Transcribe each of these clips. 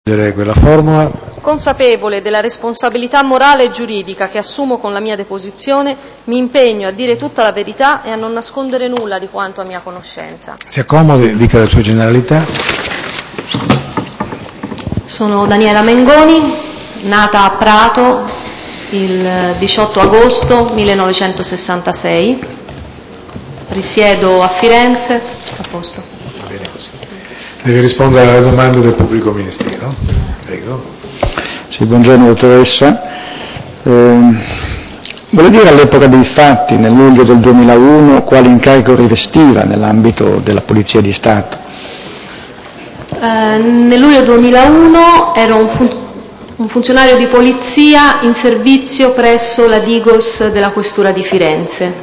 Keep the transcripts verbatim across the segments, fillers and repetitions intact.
Quella formula. Consapevole della responsabilità morale e giuridica che assumo con la mia deposizione, mi impegno a dire tutta la verità e a non nascondere nulla di quanto a mia conoscenza. Si accomodi, dica la sua generalità. Sono Daniela Mengoni, nata a Prato il diciotto agosto millenovecentosessantasei, risiedo a Firenze. A posto. Bene così. Deve rispondere alle domande del pubblico ministero. Prego. Sì, buongiorno dottoressa. Eh, vuole dire all'epoca dei fatti, nel luglio del duemilauno, quale incarico rivestiva nell'ambito della Polizia di Stato? Eh, nel luglio duemilauno ero un, fun- un funzionario di polizia in servizio presso la Digos della Questura di Firenze.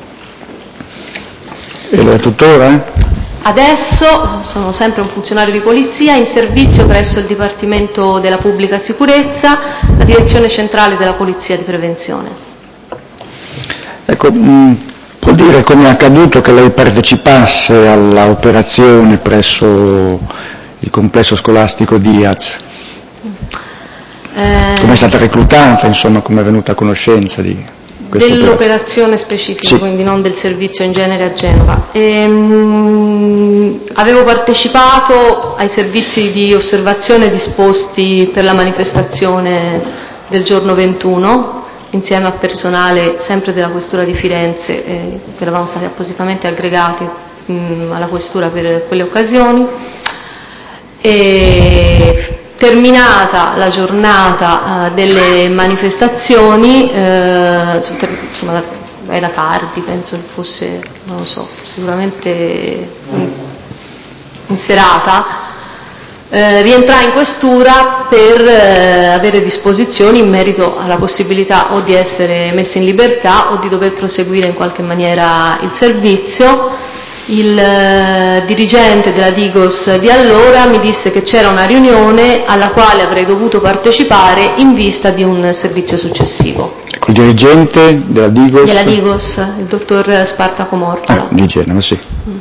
E lo è tuttora? Adesso sono sempre un funzionario di polizia in servizio presso il Dipartimento della Pubblica Sicurezza, la Direzione Centrale della Polizia di Prevenzione. Ecco, mh, può dire come è accaduto che lei partecipasse alla operazione presso il complesso scolastico D I A Z? Eh, come è stata reclutata, insomma, come è venuta a conoscenza di questa dell'operazione specifica, sì. Quindi non del servizio in genere a Genova. Ehm, avevo partecipato ai servizi di osservazione disposti per la manifestazione del giorno ventuno, insieme a personale sempre della Questura di Firenze, eh, che eravamo stati appositamente aggregati mh, alla Questura per quelle occasioni. E terminata la giornata uh, delle manifestazioni, eh, insomma era tardi, penso che fosse, non lo so, sicuramente in, in serata, eh, rientrai in questura per eh, avere disposizioni in merito alla possibilità o di essere messa in libertà o di dover proseguire in qualche maniera il servizio. Il eh, dirigente della Digos di allora mi disse che c'era una riunione alla quale avrei dovuto partecipare in vista di un servizio successivo. Il dirigente della Digos? Della Digos, il dottor Spartaco Mortola. Ah, di Genova, sì. Mm.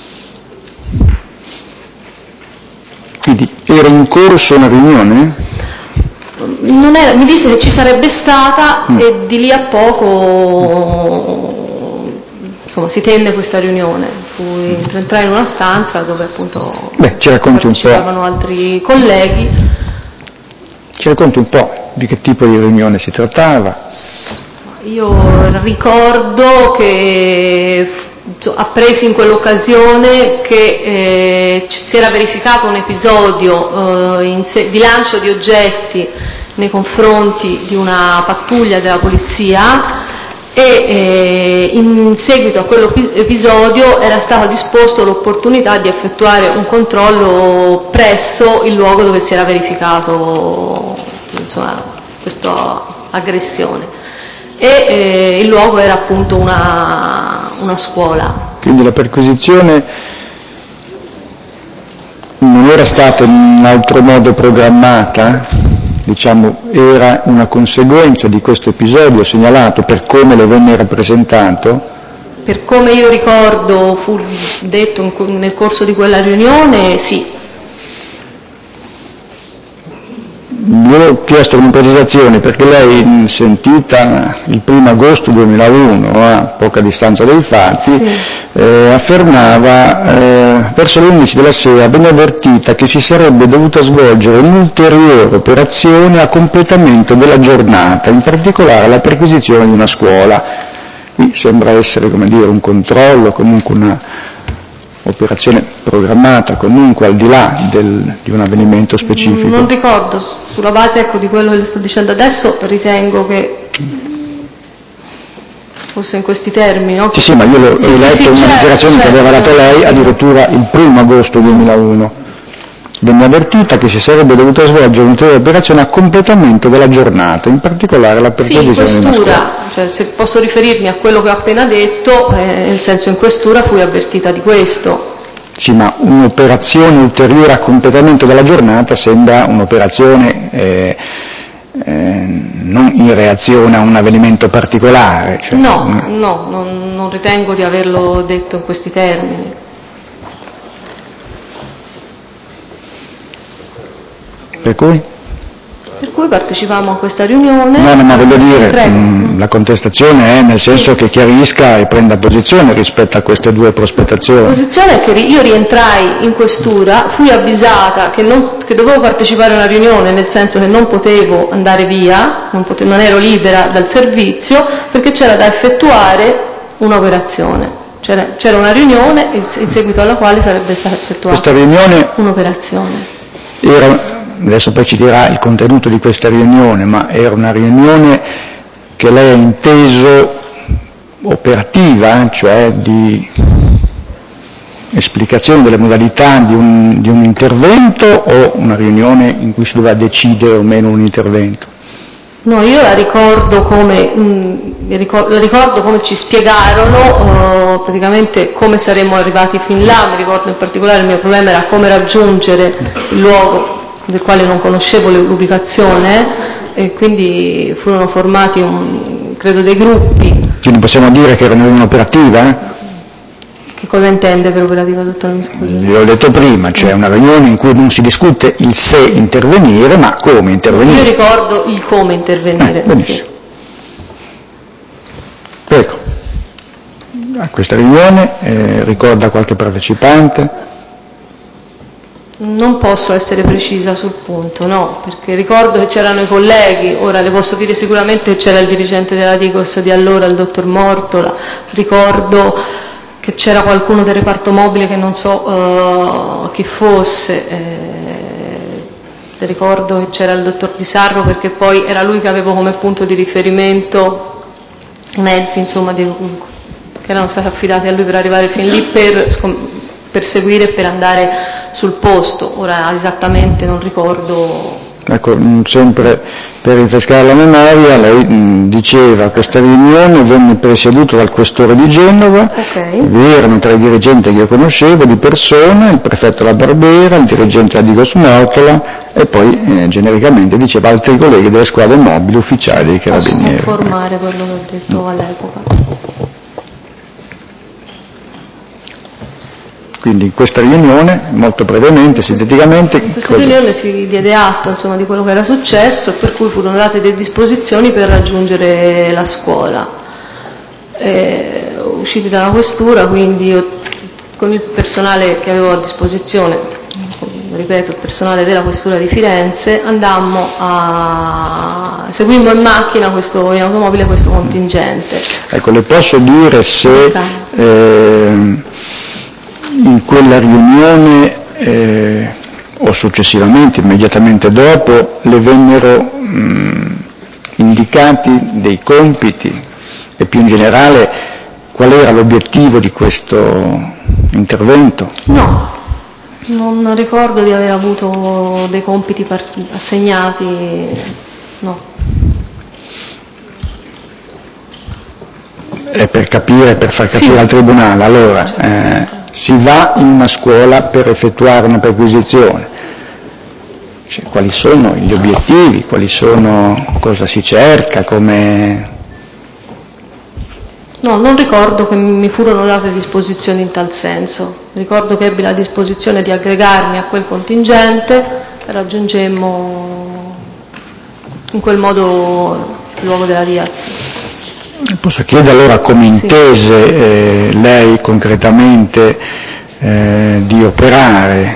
Quindi era in corso una riunione? Non era, mi disse che ci sarebbe stata mm. e di lì a poco... Insomma, si tenne questa riunione, fui entrare in una stanza dove appunto Beh, ci racconti partecipavano un po'. altri colleghi. Ci racconti un po' di che tipo di riunione si trattava? Io ricordo che appresi in quell'occasione che eh, si era verificato un episodio eh, in se- di lancio di oggetti nei confronti di una pattuglia della polizia e eh, in seguito a quell'episodio era stata disposta l'opportunità di effettuare un controllo presso il luogo dove si era verificato insomma, questa aggressione e eh, il luogo era appunto una, una scuola. Quindi la perquisizione non era stata in altro modo programmata? Diciamo, era una conseguenza di questo episodio segnalato per come le venne rappresentato? Per come io ricordo fu detto in, nel corso di quella riunione, sì. Io ho chiesto una precisazione perché lei, sentita il primo agosto duemilauno, a poca distanza dai fatti, sì. eh, affermava eh, verso le undici della sera venne avvertita che si sarebbe dovuta svolgere un'ulteriore operazione a completamento della giornata, in particolare la perquisizione di una scuola. Qui sembra essere, come dire, un controllo, comunque una operazione programmata comunque al di là del, di un avvenimento specifico. Non ricordo, sulla base ecco, di quello che le sto dicendo adesso ritengo che fosse in questi termini, no? Sì, sì, ma io l'ho sì, letto sì, in una certo, dichiarazione certo, che aveva dato lei addirittura il primo agosto duemilauno. Venne avvertita che si sarebbe dovuta svolgere un'ulteriore operazione a completamento della giornata, in particolare la perquisizione sì, in questura, di una scuola. Cioè, se posso riferirmi a quello che ho appena detto, eh, nel senso in questura fui avvertita di questo. Sì, ma un'operazione ulteriore a completamento della giornata sembra un'operazione eh, eh, non in reazione a un avvenimento particolare. Cioè, no, no, non, non ritengo di averlo detto in questi termini. Per cui? Per cui partecipavamo a questa riunione. No, no, ma voglio dire, mh, la contestazione è nel senso sì. che chiarisca e prenda posizione rispetto a queste due prospettazioni. La posizione è che io rientrai in questura, fui avvisata che, non, che dovevo partecipare a una riunione, nel senso che non potevo andare via, non, potevo, non ero libera dal servizio, perché c'era da effettuare un'operazione. C'era, c'era una riunione in seguito alla quale sarebbe stata effettuata questa riunione un'operazione. Era, adesso poi ci dirà il contenuto di questa riunione, ma era una riunione che lei ha inteso operativa, cioè di esplicazione delle modalità di un, di un intervento, o una riunione in cui si doveva decidere o meno un intervento? No, io la ricordo come, mh, ricordo, la ricordo come ci spiegarono uh, praticamente come saremmo arrivati fin là. Mi ricordo in particolare il mio problema era come raggiungere il luogo del quale non conoscevo l'ubicazione, e quindi furono formati un, credo dei gruppi. Quindi possiamo dire che era una riunione operativa? Che cosa intende per operativa, dottor? Mi scusi? L'ho detto prima, cioè una riunione in cui non si discute il se intervenire, ma come intervenire. Io ricordo il come intervenire. Eh, benissimo. Sì. Prego. A questa riunione eh, ricorda qualche partecipante? Non posso essere precisa sul punto, no, perché ricordo che c'erano i colleghi, ora le posso dire sicuramente che c'era il dirigente della Digos di allora, il dottor Mortola, ricordo che c'era qualcuno del reparto mobile che non so uh, chi fosse, eh, ricordo che c'era il dottor Di Sarro, perché poi era lui che avevo come punto di riferimento i mezzi, insomma, di, che erano stati affidati a lui per arrivare fin lì per, per seguire e per andare sul posto. Ora esattamente non ricordo. Ecco, sempre per rinfrescare la memoria, lei mh, diceva che questa riunione venne presieduta dal questore di Genova, okay. Vi erano tra i dirigenti che io conoscevo di persona, il prefetto La Barbera, il dirigente sì. Adigos Mortola, e poi eh, genericamente diceva altri colleghi delle squadre mobili ufficiali dei carabinieri. Posso confermare ecco. quello che ho detto mm. all'epoca. Quindi in questa riunione, molto brevemente, sinteticamente... In questa cosa... riunione si diede atto insomma, di quello che era successo, per cui furono date delle disposizioni per raggiungere la scuola. E, usciti dalla questura, quindi io, con il personale che avevo a disposizione, ripeto, il personale della questura di Firenze, andammo a... seguimmo in macchina, questo, in automobile, questo contingente. Ecco, le posso dire se... Eh, in quella riunione eh, o successivamente, immediatamente dopo, le vennero mh, indicati dei compiti e più in generale qual era l'obiettivo di questo intervento? No, non ricordo di aver avuto dei compiti part- assegnati, no. È per capire, per far capire sì. al Tribunale, allora eh, si va in una scuola per effettuare una perquisizione, cioè, quali sono gli obiettivi, quali sono, cosa si cerca, come... No, non ricordo che mi furono date disposizioni in tal senso, ricordo che ebbi la disposizione di aggregarmi a quel contingente e raggiungemmo in quel modo il luogo della Diaz. Posso chiedere allora come intese sì. eh, lei concretamente eh, di operare?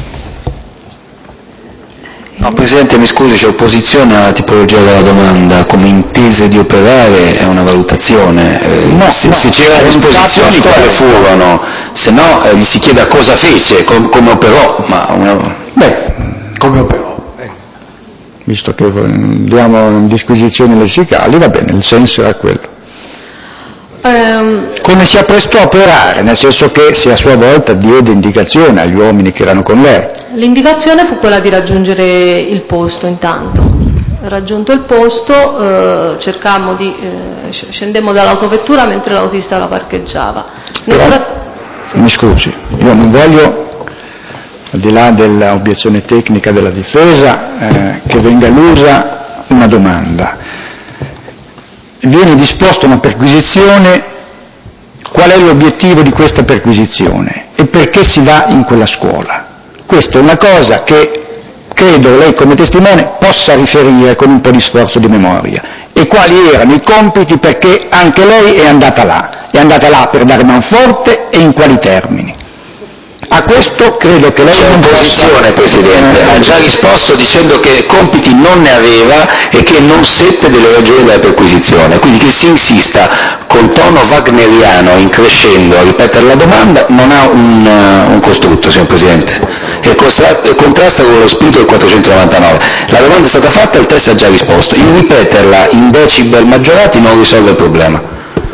No, Presidente, mi scusi, c'è opposizione alla tipologia della domanda. Come intese di operare è una valutazione. Eh, no, se, no, se c'erano disposizioni, quali furono? Se no, eh, gli si chiede a cosa fece, com- come operò. Ma una... Beh, come operò? Visto che diamo disquisizioni lessicali, va bene, il senso era quello. Um, Come si apprestò a operare, nel senso che se a sua volta diede indicazione agli uomini che erano con lei? L'indicazione fu quella di raggiungere il posto intanto. Raggiunto il posto, eh, cercammo di, eh, scendemmo dall'autovettura mentre l'autista la parcheggiava. Nel Però, frat- sì. Mi scusi, io non voglio, al di là dell'obiezione tecnica della difesa, eh, che venga elusa una domanda. Viene disposta una perquisizione, qual è l'obiettivo di questa perquisizione e perché si va in quella scuola? Questa è una cosa che credo lei come testimone possa riferire con un po' di sforzo di memoria. E quali erano i compiti, perché anche lei è andata là, è andata là per dare manforte e in quali termini. A questo credo che lei C'è non opposizione, Presidente, ha già risposto dicendo che compiti non ne aveva e che non seppe delle ragioni della perquisizione, quindi che si insista col tono wagneriano in crescendo a ripetere la domanda non ha un, uh, un costrutto, signor Presidente, e contrasta con lo spirito del quattrocentonovantanove. La domanda è stata fatta, il test ha già risposto, il ripeterla in decibel maggiorati non risolve il problema.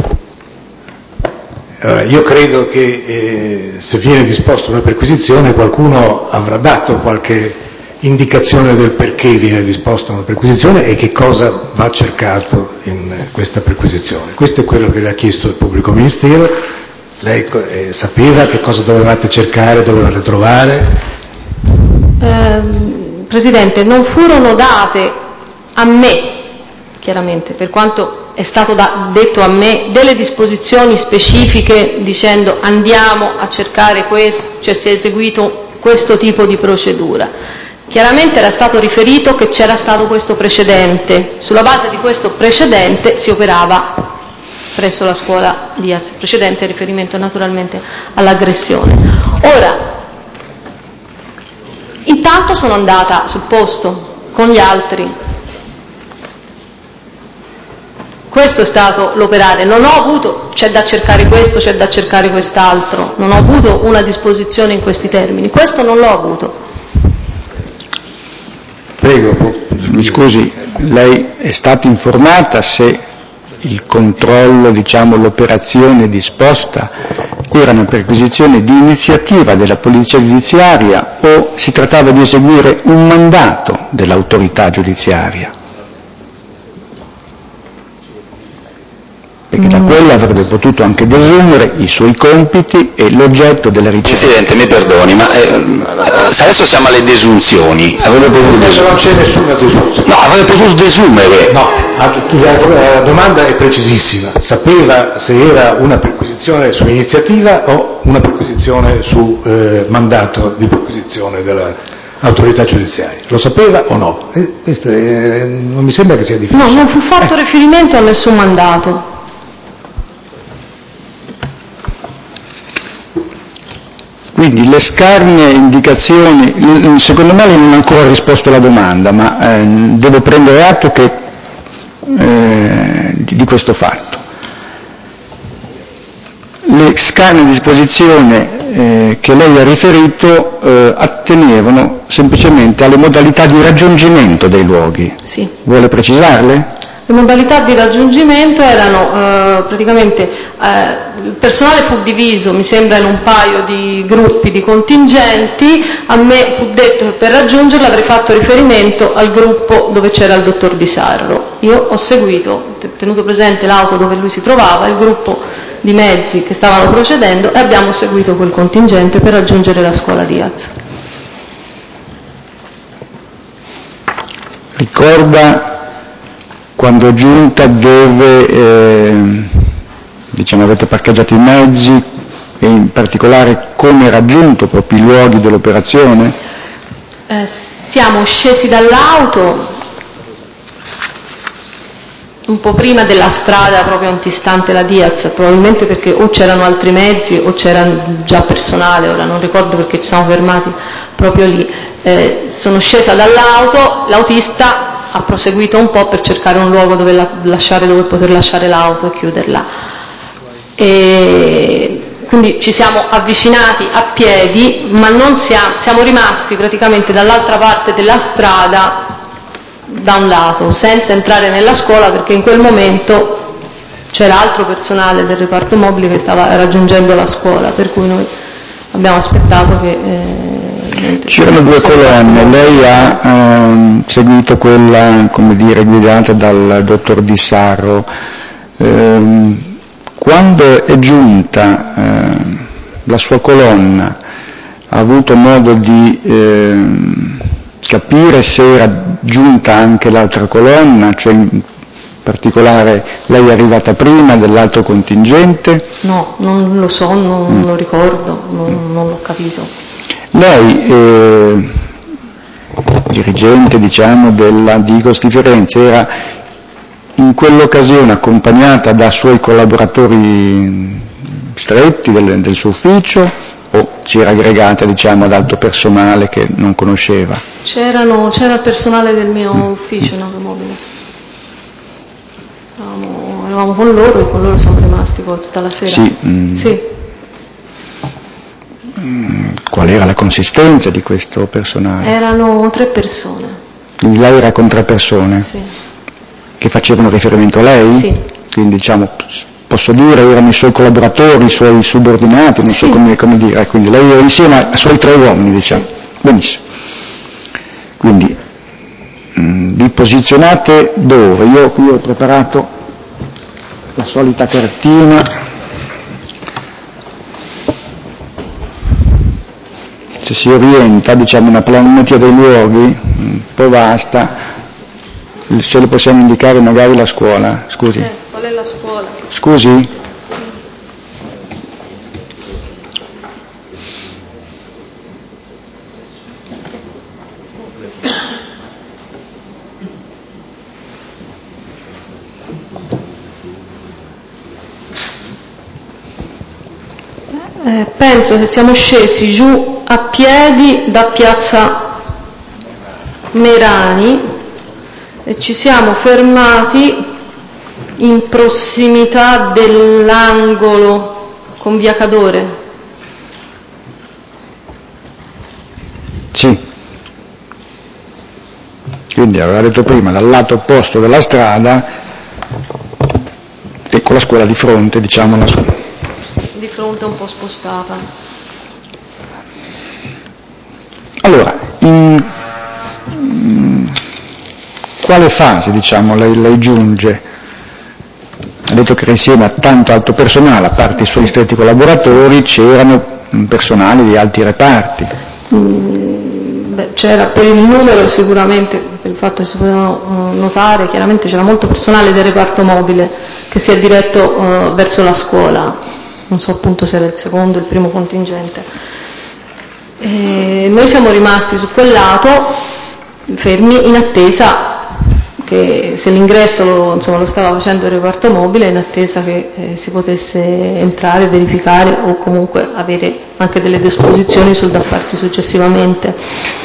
Allora, io credo che eh, se viene disposta una perquisizione qualcuno avrà dato qualche indicazione del perché viene disposta una perquisizione e che cosa va cercato in questa perquisizione. Questo è quello che le ha chiesto il pubblico ministero. Lei eh, sapeva che cosa dovevate cercare, dovevate trovare? Eh, Presidente, non furono date a me, chiaramente, per quanto è stato da, detto a me, delle disposizioni specifiche dicendo andiamo a cercare questo, cioè si è eseguito questo tipo di procedura. Chiaramente era stato riferito che c'era stato questo precedente, sulla base di questo precedente si operava presso la scuola Diaz, precedente riferimento naturalmente all'aggressione. Ora, intanto sono andata sul posto con gli altri. Questo è stato l'operare, non ho avuto, c'è da cercare questo, c'è da cercare quest'altro, non ho avuto una disposizione in questi termini, questo non l'ho avuto. Prego, mi scusi, lei è stata informata se il controllo, diciamo l'operazione disposta era una perquisizione di iniziativa della Polizia Giudiziaria o si trattava di eseguire un mandato dell'autorità giudiziaria? Perché da quello avrebbe potuto anche desumere i suoi compiti e l'oggetto della ricerca. Presidente, mi perdoni, ma eh, se adesso siamo alle desunzioni, avrebbe potuto desumere. Non c'è nessuna desunzione. No, avrebbe potuto desumere. No, la domanda è precisissima. Sapeva se era una perquisizione su iniziativa o una perquisizione su eh, mandato di perquisizione dell'autorità giudiziaria? Lo sapeva o no? Eh, questo è, non mi sembra che sia difficile. No, non fu fatto eh. riferimento a nessun mandato. Quindi le scarne indicazioni, secondo me lei non ha ancora risposto alla domanda, ma eh, devo prendere atto che, eh, di, di questo fatto. Le scarne disposizioni eh, che lei ha riferito eh, attenevano semplicemente alle modalità di raggiungimento dei luoghi. Sì. Vuole precisarle? Le modalità di raggiungimento erano eh, praticamente, eh, il personale fu diviso, mi sembra, in un paio di gruppi di contingenti. A me fu detto che per raggiungerlo avrei fatto riferimento al gruppo dove c'era il dottor Di Sarro. Io ho seguito, tenuto presente l'auto dove lui si trovava, il gruppo di mezzi che stavano procedendo e abbiamo seguito quel contingente per raggiungere la scuola Diaz. Ricorda quando è giunta dove eh, diciamo, avete parcheggiato i mezzi e in particolare come è raggiunto proprio i luoghi dell'operazione? Eh, siamo scesi dall'auto un po' prima della strada proprio antistante la Diaz, probabilmente perché o c'erano altri mezzi o c'era già personale, ora non ricordo perché ci siamo fermati proprio lì. Eh, sono scesa dall'auto, l'autista ha proseguito un po' per cercare un luogo dove, la, lasciare, dove poter lasciare l'auto e chiuderla. E quindi ci siamo avvicinati a piedi, ma non siamo, siamo rimasti praticamente dall'altra parte della strada da un lato, senza entrare nella scuola perché in quel momento c'era altro personale del reparto mobile che stava raggiungendo la scuola, per cui noi abbiamo aspettato che... Eh, C'erano due colonne, lei ha ehm, seguito quella, come dire, guidata dal dottor Di Sarro. Ehm, quando è giunta eh, la sua colonna, ha avuto modo di ehm, capire se era giunta anche l'altra colonna, cioè in particolare lei è arrivata prima dell'altro contingente? No, non lo so, non mm. lo ricordo, non, non l'ho capito. Lei eh, dirigente, diciamo, della Digos di Firenze, era in quell'occasione accompagnata da suoi collaboratori stretti del, del suo ufficio o si era aggregata, diciamo, ad altro personale che non conosceva? C'erano, c'era il personale del mio ufficio in automobile. Eravamo, eravamo con loro e con loro siamo rimasti poi tutta la sera. Sì. Mm. Sì. Qual era la consistenza di questo personale? Erano tre persone. Quindi lei era con tre persone? Sì. Che facevano riferimento a lei? Sì. Quindi, diciamo, posso dire, erano i suoi collaboratori, i suoi subordinati, non sì. so come, come dire, quindi lei era insieme ai suoi tre uomini, diciamo. Sì. Benissimo. Quindi, mh, vi posizionate dove? Io qui ho preparato la solita cartina. Se si orienta, diciamo, una planimetria dei luoghi, un po' vasta, se le possiamo indicare magari la scuola, scusi. Eh, qual è la scuola? Scusi? Eh, penso che siamo scesi giù a piedi da piazza Merani e ci siamo fermati in prossimità dell'angolo con via Cadore. Sì. Quindi aveva detto prima, dal lato opposto della strada e con la scuola di fronte, diciamo, la scuola. Di fronte un po' spostata. Allora, in, in quale fase, diciamo, lei, lei giunge? Ha detto che era insieme a tanto altro personale, a parte i suoi stretti collaboratori, c'erano personali di altri reparti. Mm, beh, c'era per il numero sicuramente, per il fatto che si potevano uh, notare, chiaramente c'era molto personale del reparto mobile che si è diretto uh, verso la scuola, non so appunto se era il secondo o il primo contingente. E noi siamo rimasti su quel lato fermi in attesa che se l'ingresso lo, insomma, lo stava facendo il reparto mobile, in attesa che eh, si potesse entrare, verificare o comunque avere anche delle disposizioni sul da farsi successivamente.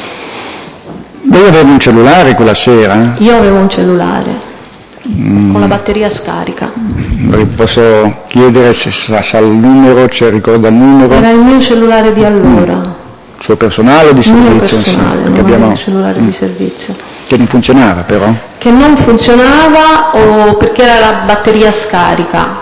Lei aveva un cellulare quella sera? Io avevo un cellulare mm. con la batteria scarica. Posso chiedere se sa, sa il numero, cioè ricorda il numero? Era il mio cellulare di allora. Mm. Suo personale o di servizio? Il mio personale, sì, non abbiamo... era il cellulare mm. di servizio. Che non funzionava però? Che non funzionava o perché era la batteria scarica.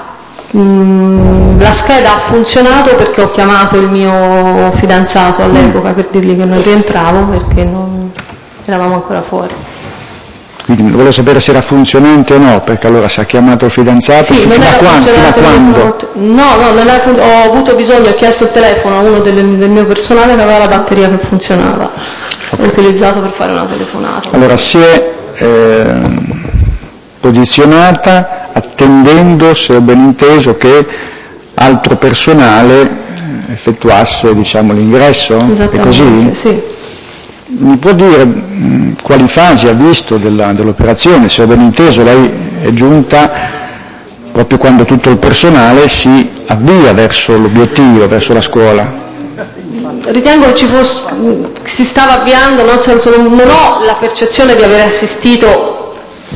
Mm, la scheda ha funzionato perché ho chiamato il mio fidanzato all'epoca mm. per dirgli che non rientravo perché non eravamo ancora fuori. Quindi volevo sapere se era funzionante o no, perché allora se ha chiamato il fidanzato, sì, fino, non a era quando, fino a quando? No, no, non era fun- ho avuto bisogno, ho chiesto il telefono a uno del, del mio personale che aveva la batteria che funzionava, okay. L'ho utilizzato per fare una telefonata. Allora si è eh, posizionata attendendo, se ho ben inteso, che altro personale effettuasse, diciamo, l'ingresso? È così? Sì. Mi può dire mh, quali fasi ha visto della, dell'operazione? Se ho ben inteso, lei è giunta proprio quando tutto il personale si avvia verso l'obiettivo, verso la scuola. Ritengo che ci fosse, si stava avviando, nel senso, non, non ho la percezione di aver assistito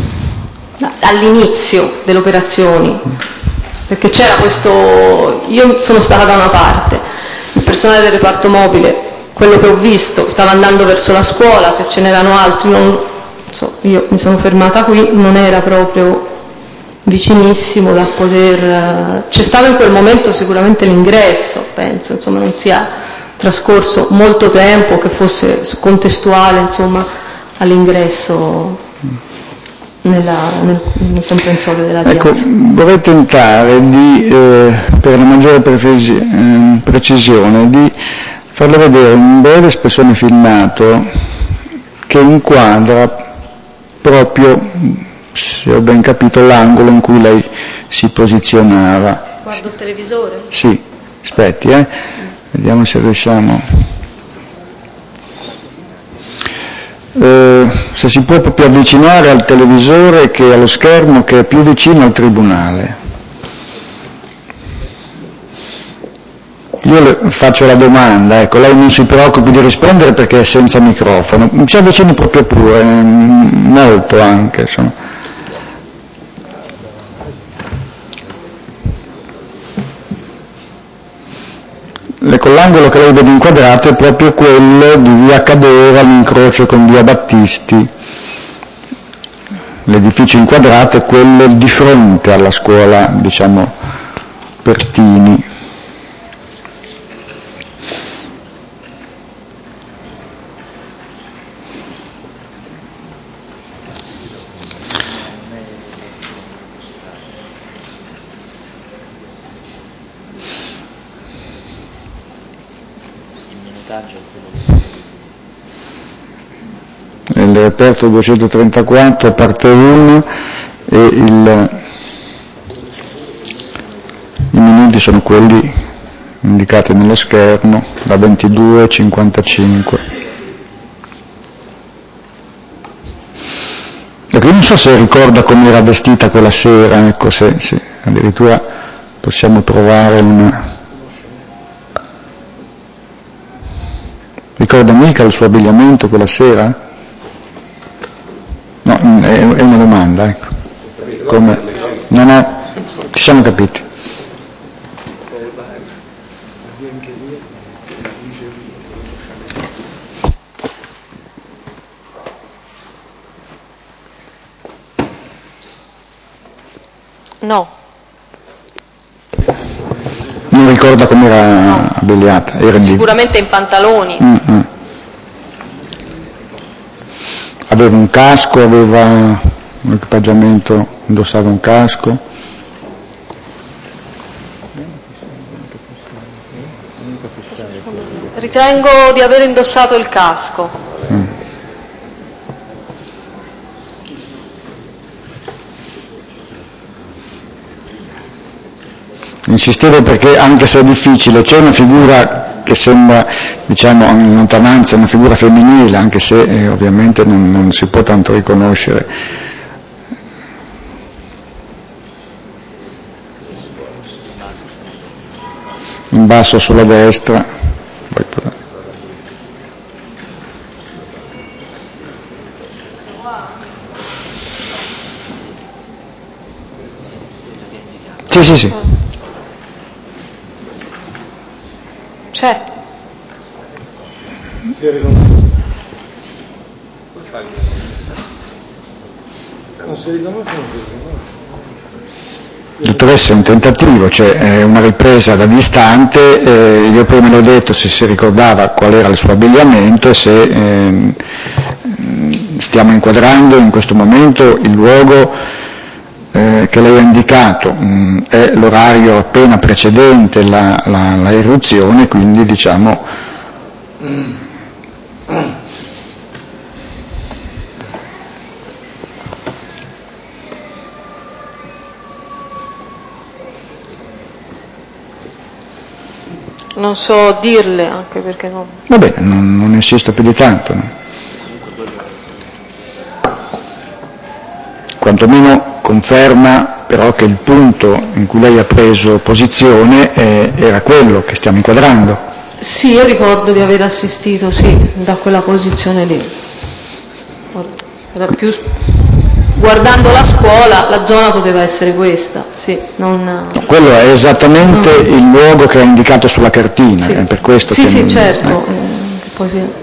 all'inizio delle operazioni, perché c'era questo, io sono stata da una parte, il personale del reparto mobile, quello che ho visto, stava andando verso la scuola, se ce n'erano altri, non, so, io mi sono fermata qui, non era proprio vicinissimo da poter... C'è stato in quel momento sicuramente l'ingresso, penso, insomma, non sia trascorso molto tempo che fosse contestuale, insomma, all'ingresso nella, nel, nel comprensorio della piazza. Ecco, vorrei tentare di, eh, per una maggiore precisi, eh, precisione, di farle vedere un breve espressione filmato che inquadra proprio, se ho ben capito, l'angolo in cui lei si posizionava. Guardo il televisore? Sì, aspetti, eh. Vediamo se riusciamo. eh, se si può più avvicinare al televisore che allo schermo che è più vicino al tribunale. Io le faccio la domanda, ecco, lei non si preoccupi di rispondere perché è senza microfono, si avvicini proprio pure, molto anche, insomma. Ecco, l'angolo che lei vede inquadrato è proprio quello di via Cadora all'incrocio con via Battisti. L'edificio inquadrato è quello di fronte alla scuola, diciamo, Pertini. Il reperto duecentotrentaquattro parte uno e il, i minuti sono quelli indicati nello schermo, da ventidue a cinquantacinque. Ecco, io non so se ricorda come era vestita quella sera, ecco, se, se addirittura possiamo trovare una... Ricorda mica il suo abbigliamento quella sera? No, è una domanda, ecco. Come? No, no, ci siamo capiti. No. Non ricorda come era no. abbigliata? Era sicuramente in pantaloni. Mm-hmm. Aveva un casco, aveva un equipaggiamento, indossava un casco. Ritengo di aver indossato il casco. Mm. Insistevo perché, anche se è difficile, c'è una figura che sembra, diciamo, in lontananza una figura femminile, anche se eh, ovviamente non, non si può tanto riconoscere. In basso sulla destra. Sì, sì, sì. C'è. Non si riconosce. Dottoressa, è un tentativo, cioè è una ripresa da distante, eh, io prima le ho detto se si ricordava qual era il suo abbigliamento e se eh, stiamo inquadrando in questo momento il luogo eh, che lei ha indicato, mh, è l'orario appena precedente la, la, la irruzione, quindi diciamo non so dirle, anche perché non... Va bene, non, non insisto più di tanto, no? Quantomeno conferma però che il punto in cui lei ha preso posizione eh, era quello che stiamo inquadrando. Sì, io ricordo di aver assistito, sì, da quella posizione lì. Era più... Guardando la scuola, la zona poteva essere questa, sì, non... No, quello è esattamente no. il luogo che è indicato sulla cartina, sì. È per questo sì, che... Sì, non... certo. Eh. Che poi...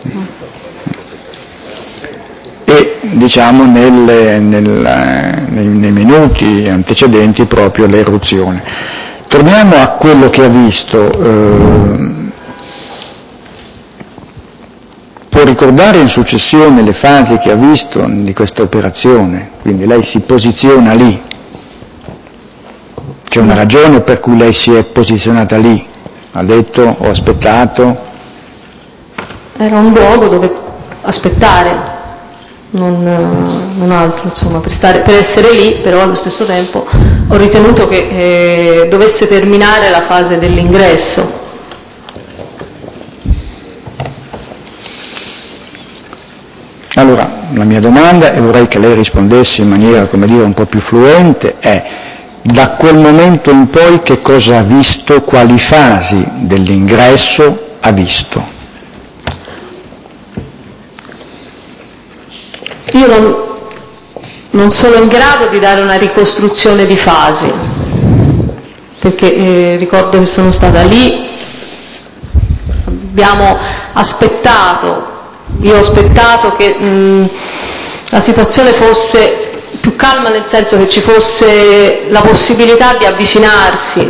E diciamo nel, nel, nei, nei minuti antecedenti proprio l'eruzione. Torniamo a quello che ha visto. Eh, può ricordare in successione le fasi che ha visto di questa operazione, quindi lei si posiziona lì. C'è una ragione per cui lei si è posizionata lì? Ha detto, ho aspettato? Era un luogo dove aspettare. Non, non altro, insomma, per, stare, per essere lì, però allo stesso tempo ho ritenuto che eh, dovesse terminare la fase dell'ingresso. Allora, la mia domanda, e vorrei che lei rispondesse in maniera, come dire, un po' più fluente, è: da quel momento in poi che cosa ha visto, quali fasi dell'ingresso ha visto? Io non, non sono in grado di dare una ricostruzione di fasi, perché eh, ricordo che sono stata lì, abbiamo aspettato, io ho aspettato che mh, la situazione fosse più calma, nel senso che ci fosse la possibilità di avvicinarsi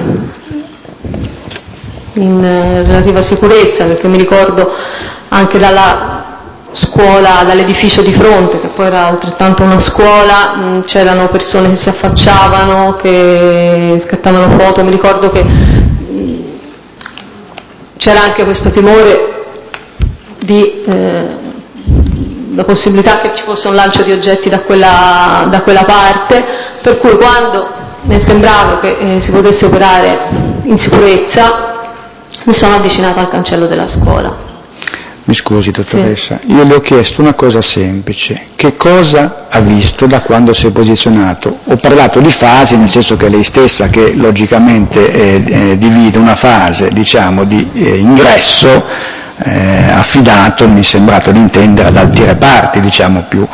in eh, relativa sicurezza, perché mi ricordo anche dalla scuola, dall'edificio di fronte, che poi era altrettanto una scuola, mh, c'erano persone che si affacciavano, che scattavano foto, mi ricordo che mh, c'era anche questo timore di eh, la possibilità che ci fosse un lancio di oggetti da quella, da quella parte, per cui quando mi è sembrato che eh, si potesse operare in sicurezza mi sono avvicinata al cancello della scuola. Mi scusi, dottoressa, sì. Io le ho chiesto una cosa semplice: che cosa ha visto da quando si è posizionato? Ho parlato di fasi, nel senso che lei stessa, che logicamente eh, eh, divide una fase, diciamo, di eh, ingresso eh, affidato, mi è sembrato di intendere, ad altri reparti, diciamo, più.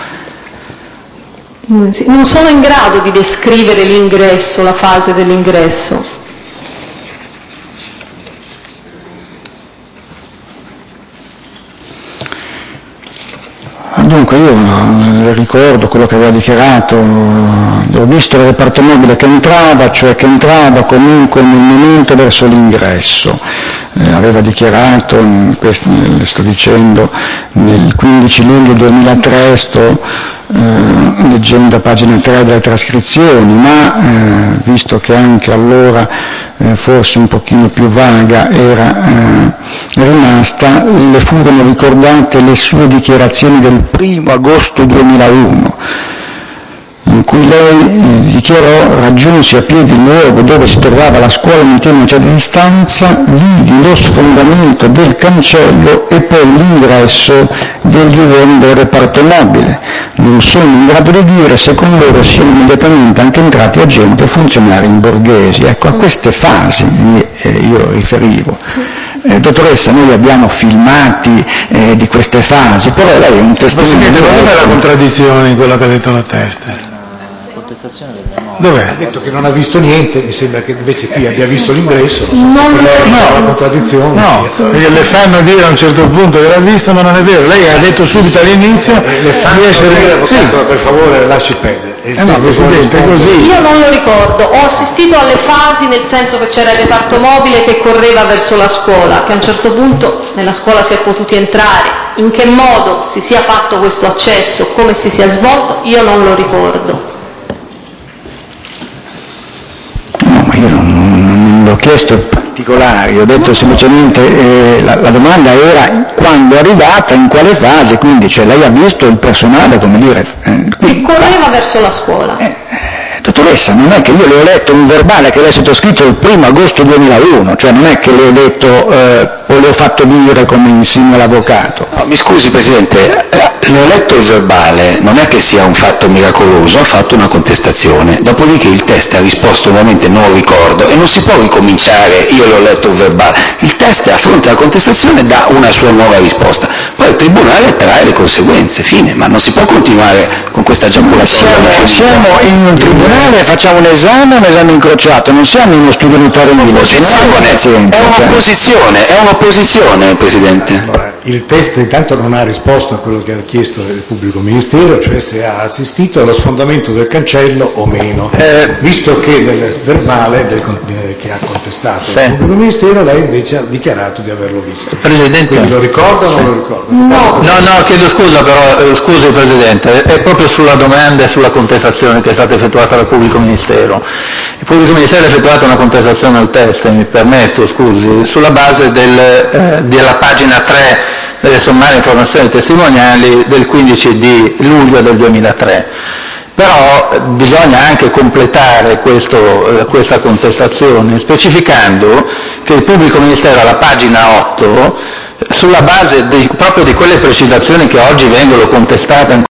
Non sono in grado di descrivere l'ingresso, la fase dell'ingresso. Dunque io eh, ricordo quello che aveva dichiarato, ho visto il reparto mobile che entrava, cioè che entrava comunque nel momento verso l'ingresso, eh, aveva dichiarato, in questo, le sto dicendo, nel quindici luglio duemilatré, sto eh, leggendo a pagina tre delle trascrizioni, ma eh, visto che anche allora eh, forse un pochino più vaga era eh, rimasta, le furono ricordate le sue dichiarazioni del primo agosto duemilauno, in cui lei eh, dichiarò: raggiunsi a piedi il luogo dove si trovava la scuola, mantiene una certa distanza, vidi lo sfondamento del cancello e poi l'ingresso degli uomini del reparto mobile. Non sono in grado di dire se con loro siano immediatamente anche entrati agenti o funzionari in borghesi. Ecco, a queste fasi mi, eh, io riferivo. Eh, dottoressa, noi abbiamo filmati eh, di queste fasi, però lei è un testimone. Presidente, ma dov'è la contraddizione in quello che ha detto la Testa? Contestazione del mio Dov'è? Ha detto che non ha visto niente, mi sembra che invece qui abbia visto l'ingresso, non so non se no, la contraddizione. No, perché le fanno dire a un certo punto che l'ha visto, ma non è vero. Lei ha detto subito all'inizio eh, le fanno di essere... dire, sì. per favore lasci perdere. Eh no, Presidente, è così. Io non lo ricordo, ho assistito alle fasi, nel senso che c'era il reparto mobile che correva verso la scuola, che a un certo punto nella scuola si è potuti entrare. In che modo si sia fatto questo accesso, come si sia svolto, io non lo ricordo. No, ma io non, non, non l'ho chiesto particolari, ho detto semplicemente eh, la, la domanda era quando è arrivata, in quale fase, quindi cioè lei ha visto il personale, come dire... Eh, che correva verso la scuola. Eh, dottoressa, non è che io le ho letto un verbale che lei è stato scritto il primo agosto duemilauno, cioè non è che le ho detto eh, o le ho fatto dire come insinua l'avvocato. No, mi scusi Presidente, le ho letto il verbale, non è che sia un fatto miracoloso, ho fatto una contestazione, dopodiché il test ha risposto ovviamente non ricordo e non si può ricominciare, io le ho letto il verbale, il test a fronte alla contestazione dà una sua nuova risposta, poi il Tribunale trae le conseguenze, fine, ma non si può continuare con questa giaculatoria. Siamo, siamo in un tribunale, facciamo un esame, un esame incrociato, non siamo in uno studio notarile. È un'opposizione, è un'opposizione, Presidente. Allora, il test intanto non ha risposto a quello che ha chiesto il pubblico ministero, cioè se ha assistito allo sfondamento del cancello o meno, eh, visto che nel verbale del, eh, che ha contestato sì. il pubblico ministero lei invece ha dichiarato di averlo visto. Presidente. Quindi lo ricorda o sì. non lo ricorda? No. no, no, chiedo scusa però, eh, scusi Presidente, è proprio sulla domanda e sulla contestazione che è stata effettuata dal pubblico ministero. Il pubblico ministero ha effettuato una contestazione al test, mi permetto, scusi, sulla base del, eh, della pagina tre delle sommarie informazioni testimoniali del quindici di luglio del duemilatré. Però eh, bisogna anche completare questo, eh, questa contestazione specificando che il pubblico ministero alla pagina otto sulla base di, proprio di quelle precisazioni che oggi vengono contestate